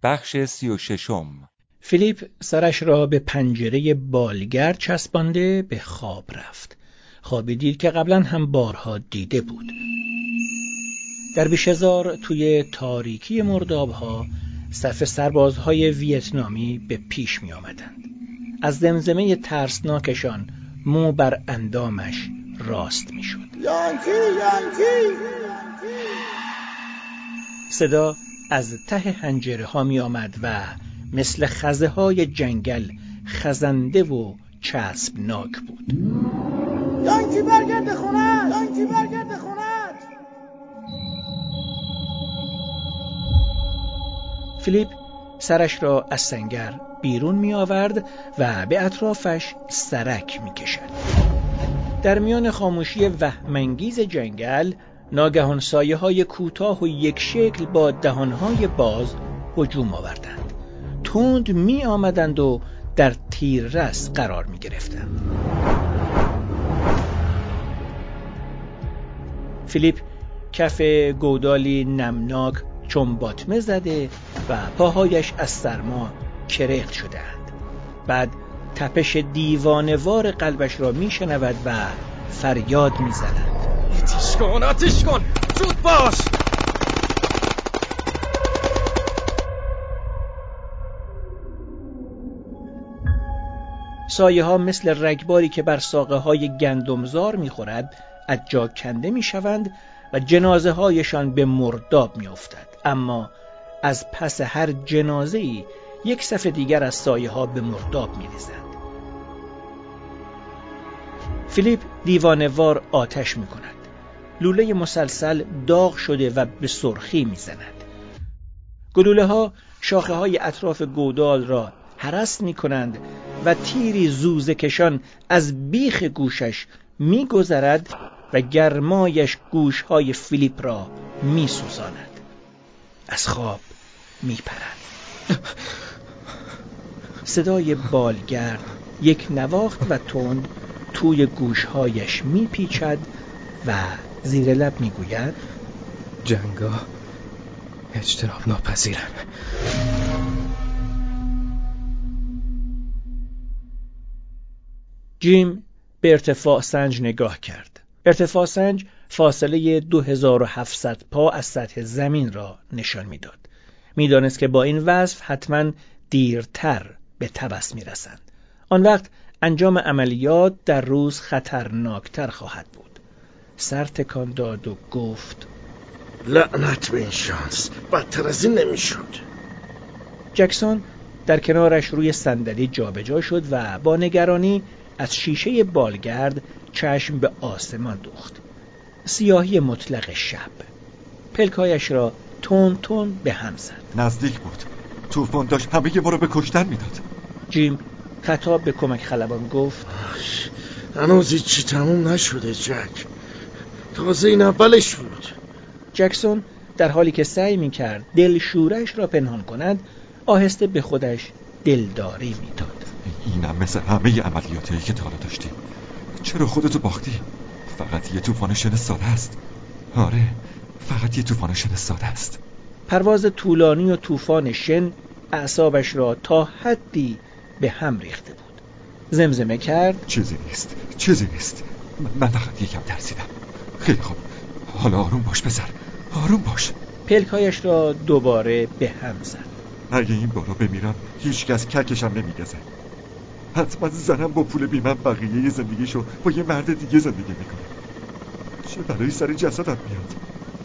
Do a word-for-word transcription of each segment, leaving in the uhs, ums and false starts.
بخش سی و ششم. فیلیپ سرش را به پنجره بالگرد چسبانده به خواب رفت. خوابی دید که قبلا هم بارها دیده بود. در بیشهزار توی تاریکی مردابها صف سربازهای ویتنامی به پیش می آمدند. از زمزمه ترسناکشان مو بر اندامش راست می شد. یانکی یانکی. صدا از ته حنجره ها می آمد و مثل خزه های جنگل خزنده و چسبناک بود. یانکی برگرد خونت، یانکی برگرد خونت. فیلیپ سرش را از سنگر بیرون می آورد و به اطرافش سرک می کشد. در میان خاموشی وهمانگیز جنگل ناگهان سایه های کوتاه و یک شکل با دهانهای باز هجوم آوردند. تند می آمدند و در تیررس قرار می گرفتند. فیلیپ کف گودالی نمناک چون باطمه زده و پاهایش از سرما کرخت شده‌اند. بعد تپش دیوانه‌وار قلبش را می شنود و فریاد می زند: آتیش کن، آتیش کن، زود باش! سایه ها مثل رگباری که بر ساقه های گندمزار می خورد از جا کنده می شوند و جنازه هایشان به مرداب می افتد. اما از پس هر جنازه ای یک صف دیگر از سایه ها به مرداب می ریزند. فیلیپ دیوانه‌وار آتش می کند. لوله مسلسل داغ شده و به سرخی می زند. گلوله ها شاخه های اطراف گودال را هرس می کنند و تیری زوزه کشان از بیخ گوشش می گذرد و گرمایش گوش های فیلیپ را می سوزاند. از خواب می پرد. صدای بالگرد یک نواخت و تند توی گوشهایش می پیچد و زیر لب می گوید: جنگا اجتناب ناپذیرن. جیم به ارتفاع سنج نگاه کرد. ارتفاع سنج فاصله دو هزار و هفتصد پا از سطح زمین را نشان میداد. میدانست که با این وصف حتما دیرتر به تبس میرسند. آن وقت انجام عملیات در روز خطرناکتر خواهد بود. سر تکان داد و گفت: لعنت به این شانس، بدتر از این نمیشد. جکسون در کنارش روی صندلی جابجا شد و با نگرانی از شیشه بالگرد چشم به آسمان دوخت. سیاهی مطلق شب. پلکایش را تون تون به هم زد. نزدیک بود. طوفان داشت همه ما رو به کشتن میداد. جیم خطاب به کمک خلبان گفت: هنوز هیچی تموم نشده جک، تازه این اولش بود. جکسون در حالی که سعی میکرد دلشورش را پنهان کند آهسته به خودش دلداری میداد. اینم مثل همه عملیاتایی که تا حالا داشتی. چرا خودتو باختی؟ فقط یه طوفان شن ساده است. آره، فقط یه طوفان شن ساده است. پرواز طولانی و طوفان شن اعصابش را تا حدی به هم ریخته بود. زمزمه کرد: چیزی نیست، چیزی نیست. من فقط یکم ترسیدم. خیلی خوب، حالا آروم باش پسر، آروم باش. پلکایش را دوباره به هم زد. اگه این بارا بمیرم هیچ کس ککشم نمیگزه. حتما زنم با پول بیمم بقیه زندگیشو با یه مرد دیگه زندگی میکنه. چه بلایی سر جسدم میاد؟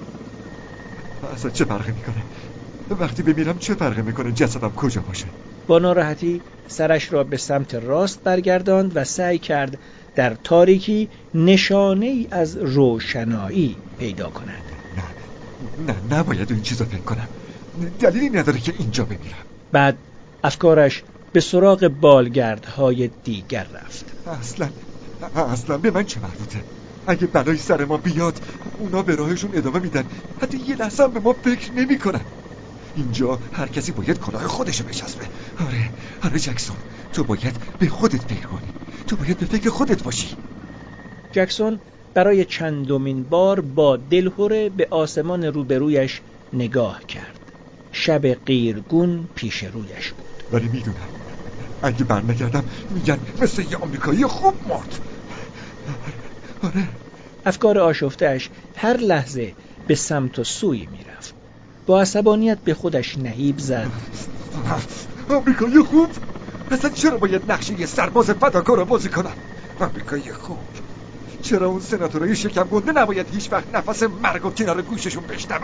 اصلا چه فرقی میکنه؟ وقتی بمیرم چه فرقی میکنه جسدم کجا باشه؟ با ناراحتی سرش را به سمت راست برگرداند و سعی کرد در تاریکی نشانه ای از روشنایی پیدا کند. نه نه نباید این چیزا فکر کنم. دلیلی نداره که اینجا بمیرم. بعد افکارش به سراغ بالگردهای دیگر رفت. اصلا اصلا به من چه مربوطه؟ اگه بلای سر ما بیاد اونا به راهشون ادامه میدن، حتی یه لحظه هم به ما فکر نمی کنن. اینجا هر کسی باید کلاه خودشو بچسبه. آره آره جکسون، تو باید به خودت فکر کنی، تو باید به فکر خودت باشی. جکسون برای چندمین بار با دلهره به آسمان روبرویش نگاه کرد. شب قیرگون پیش رویش بود. ولی میدونم اگه برنگردم میگن مثل یه آمریکایی خوب مرد. آره. افکار آشفته‌اش هر لحظه به سمت و سوی میرفت. با عصبانیت به خودش نهیب زد. آمریکایی خوب؟ اصلا چرا باید نقشه یه سرباز فداکار رو بازی کنم؟ آمریکایی خوب؟ چرا اون سناتورای شکم گنده نباید هیچ وقت نفس مرگ و کنار گوششون بشنون؟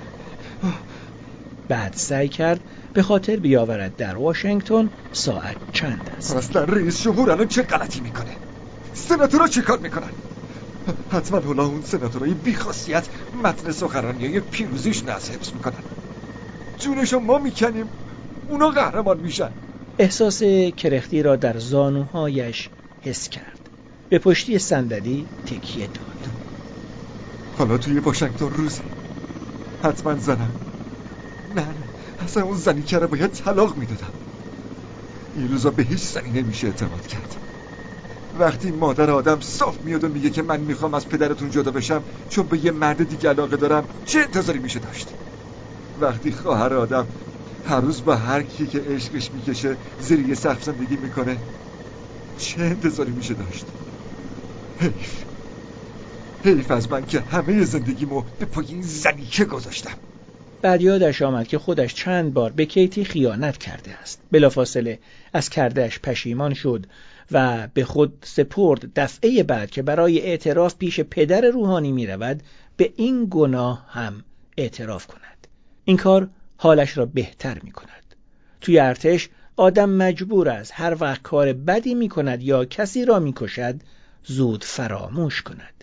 بعد سعی کرد به خاطر بیاورد در واشنگتن ساعت چند است. اصلا رئیس جمهور الان چه غلطی میکنه؟ سناتورها چی کار میکنن؟ حتما حالا اون سناتورای بیخاصیت متن سخنرانیای پیروزیشون از حفظ میکنن. جونشو ما میکنیم، اونا قهرمان میشن. احساس کرختی را در زانوهایش حس کرد. به پشتی صندلی تکیه داد. حالا توی واشنگتن روزه. حتما زنم. نه اصلا اون زنی که رو باید طلاق میدادم. این روزا به هیچ زنی نمیشه اعتماد کرد. وقتی مادر آدم صاف میاد و میگه که من میخوام از پدرتون جدا بشم چون به یه مرد دیگه علاقه دارم، چه انتظاری میشه داشت؟ وقتی خواهر آدم هر روز با هر کی که عشقش میکشه زیر یه سقف زندگی میکنه، چه انتظاری میشه داشت؟ حیف حیف از من که همه زندگیمو به پای این زنی که گذاشتم. بعد یادش آمد که خودش چند بار به کیتی خیانت کرده است. بلافاصله از کردهش پشیمان شد و به خود سپرد دفعه بعد که برای اعتراف پیش پدر روحانی می رود به این گناه هم اعتراف کند. این کار حالش را بهتر می کند. توی ارتش آدم مجبور است هر وقت کار بدی می کند یا کسی را می کشد زود فراموش کند.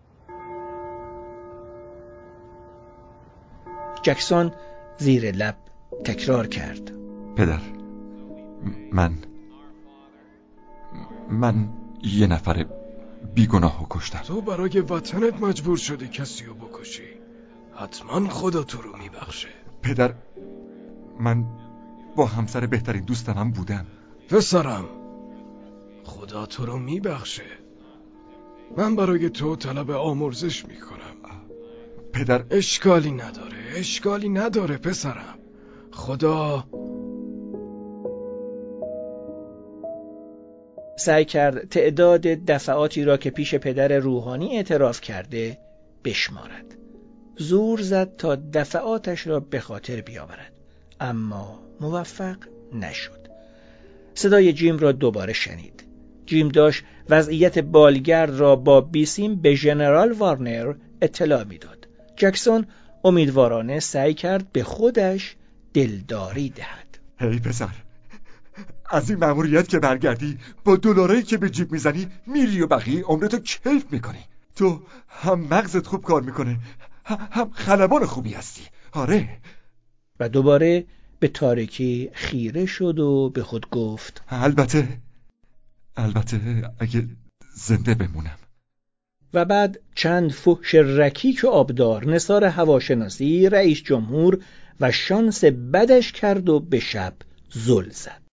جکسون زیر لب تکرار کرد: پدر، من من یه نفر بیگناهو کشتم. تو برای وطنت مجبور شدی کسی رو بکشی، حتما خدا تو رو میبخشه. پدر، من با همسر بهترین دوستم هم بودم. پسرم، خدا تو رو میبخشه. من برای تو طلب آمرزش میکنم. پدر، اشکالی نداره اشکالی نداره پسرم. خدا سعی کرد تعداد دفعاتی را که پیش پدر روحانی اعتراف کرده بشمارد. زور زد تا دفعاتش را به خاطر بیاورد، اما موفق نشد. صدای جیم را دوباره شنید. جیم داشت وضعیت بالگرد را با بیسیم به ژنرال وارنر اطلاع میداد. جکسون امیدوارانه سعی کرد به خودش دلداری دهد. هی پسر، از این مأموریت که برگردی با دلارایی که به جیب میزنی میری و بقیه عمرتو کیف میکنی. تو هم مغزت خوب کار میکنه هم خلبان خوبی هستی. آره. و دوباره به تاریکی خیره شد و به خود گفت: البته البته اگه زنده بمونم. و بعد چند فحش رکیک و آبدار نثار هواشناسی، رئیس جمهور و شانس بدش کرد و به شب زل زد.